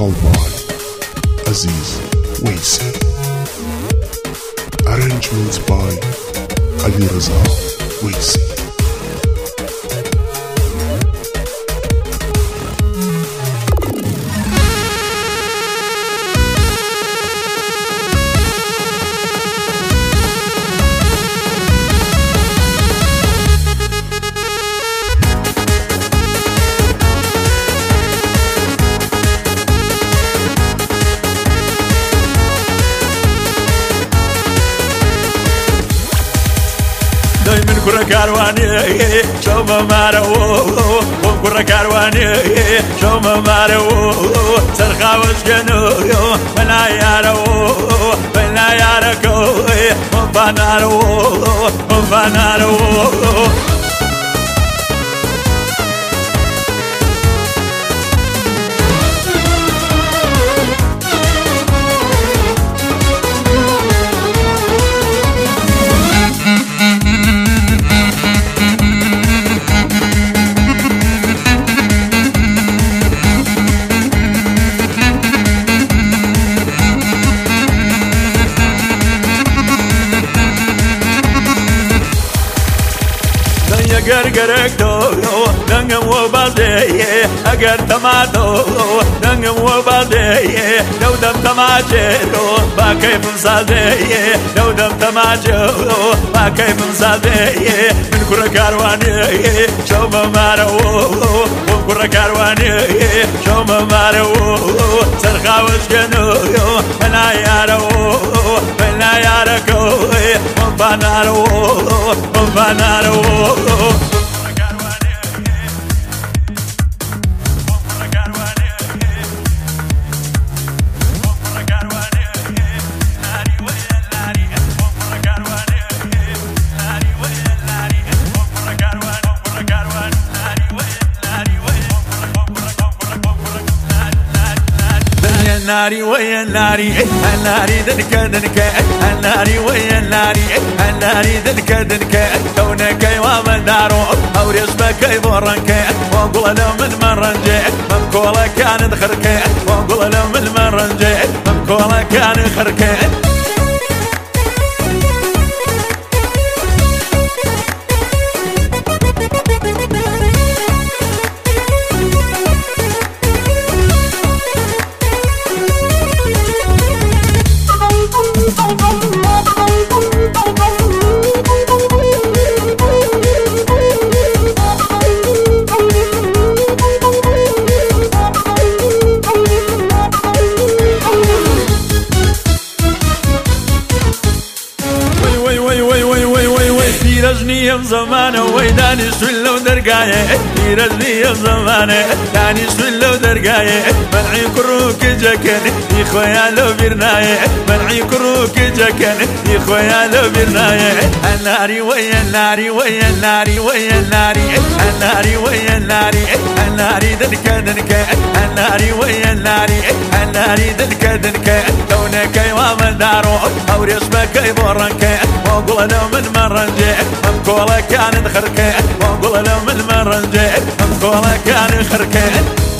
called by Aziz Waisi. Arrangements by Ali Raza Waisi. من كرة كارواني شو ما مارو وكرة كارواني شو ما مارو سرخا وسكنو ولا يارو ولا ياركو وفنارو وفنارو قرقركتو دنقم وبالدي أقر تماتو دنقم وبالدي لو دم تماجرو ما كيف نصادي لو دم تماجرو ما كيف نصادي من كرة كارواني شو ما مارو وكرة كارواني شو ما مارو سرخا وسكنو ولا يارو ولا ياركو وفنارو وفنارو الناري ويا الناري الناري دنكا دنكا الناري ويا الناري الناري دنكا دنكا كونك ومن دارو او رسمك بورنك وقول له من مرنجي ممكوله كان خركه وقول له من مرنجي ممكوله كان خركه رجني زمانه ويداني سلو درقايه رجني زمانه داني سلو درقايه منعي كروك جكن يا خويا لو برنايه منعي كروك جكن يا خويا لو برنايه الناري ويا الناري ويا الناري ويا الناري الناري ويا الناري الناري دنكا دنكا الناري ويا الناري الناري دنكا دنكا كونك ومن دارو او رسمك يبورنك وقول له من مرنجي ممكوله كان خركه وقول له من مرنجي ممكوله كان خركه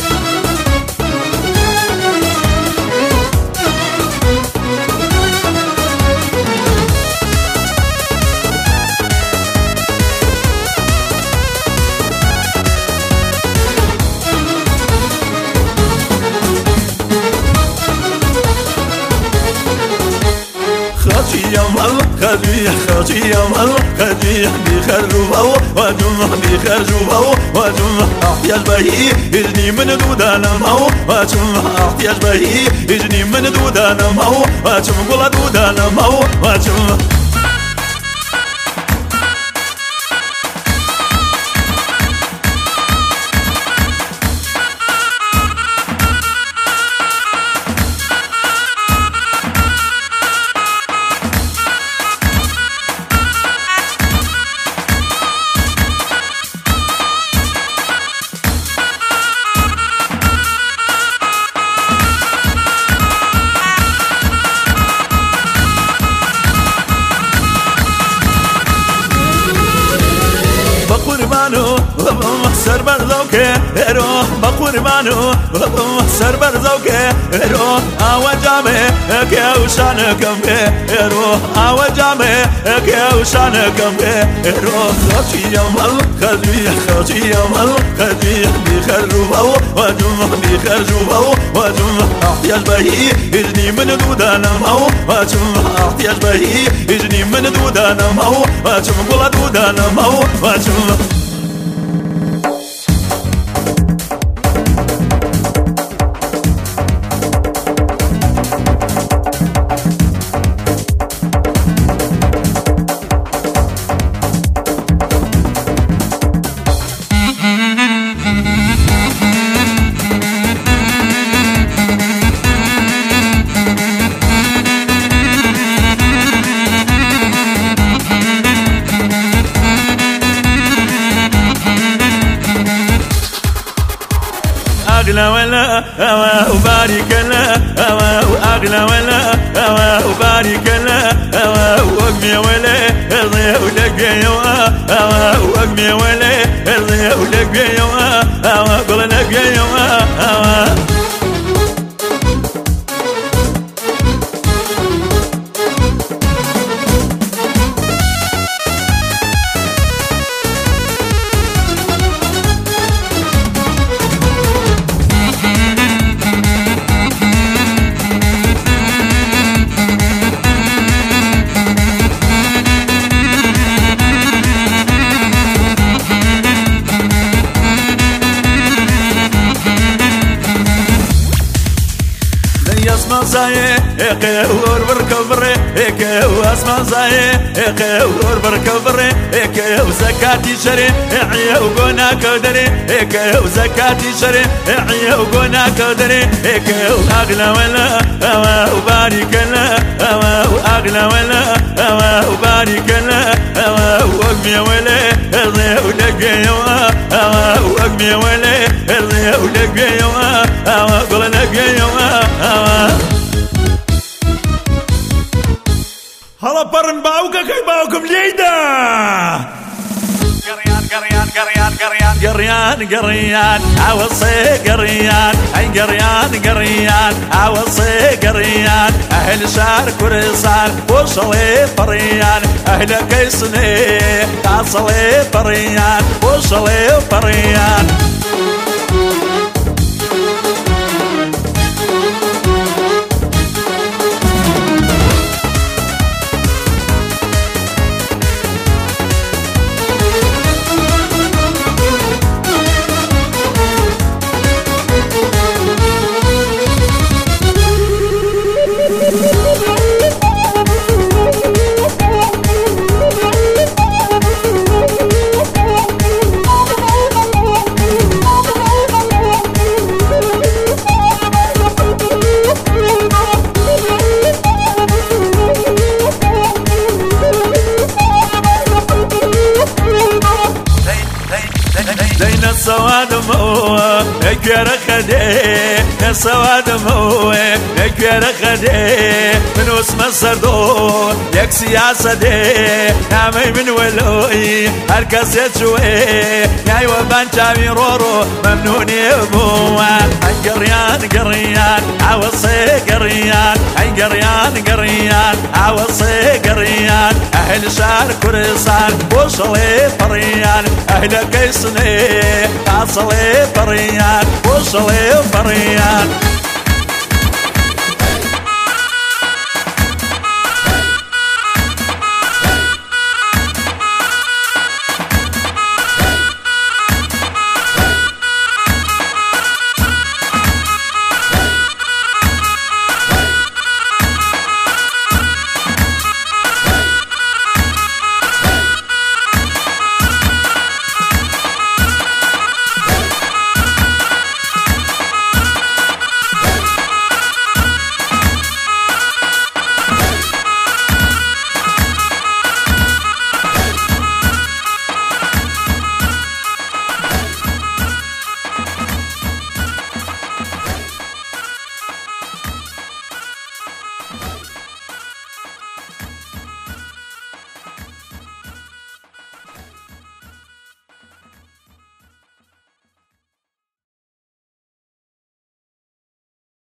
خطية مال خطية خطية مال خطية بيخرجوا وجمع بيخرجوا وجمع احتياج بهي يجني من دودانا ماو وجمع احتياج بهي يجني من دودانا ماو وجمع قول دودانا ماو وجمع سربر زوكي روح بقربانو سربر زوكي روح أوجامي كيوشانكم روح أوجامي كيوشانكم روح خشي يوم خشي يوم خشي بيخرجوا وجمه بيخرجوا وجمه احتياج بهي يجني من دودانا مو وجمه احتياج بهي يجني من دودانا مو وجمه قول دودانا مو وجمه أغلى ولا هوا وبارك لا هوا وأغلى ولا هوا وبارك لا هوا وأقمي ولا ارضي ولقي هوا وأقمي ولا ارضي ولقي هوا قول لقي هوا اسمع زاي قهور بركبري واسمع زاي قهور بركبري وزكاتي شري عيا وقنا كدري وزكاتي شري عيا وقنا كدري واغلى ولا هوا وبارك لا هوا واغلى ولا هوا وبارك لا هوا واقمي ولا ارضي ولقي هوا واقمي ولا ارضي ولقي هوا قول لقي هوا هلا برن باوكا كي باوكم ليدا قريان عوصي قريان اي قريان عوصي قريان اهل شار كرسان وصلي فريان اهل كيسني تعصلي فريان وصلي فريان السواد مو اكبر خدي السواد مو اكبر خدي من اسم السردور يك سياسة دي نعمي من ولوي هركس يتشوي ياي وبان شامي رورو ممنوني ابوه قريان عوصي قريان قريان عوصي قريان اهل شار كرسان وصلي فريان اهل كيسني تعصلي فريان وصلي فريان